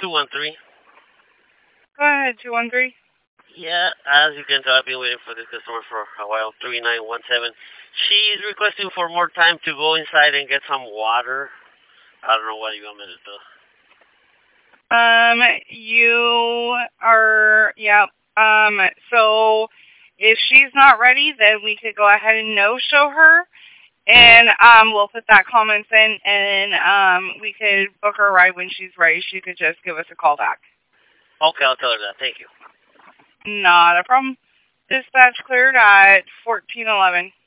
213. Go ahead, 213. Yeah, as you can tell, I've been waiting for this customer for a while. 3917. She's requesting for more time to go inside and get some water. I don't know what you want me to do. You are, yeah. So if she's not ready, then we could go ahead and no-show her. And we'll put that comments in, and we could book her a ride when she's ready. She could just give us a call back. Okay, I'll tell her that. Thank you. Not a problem. Dispatch cleared at 1411.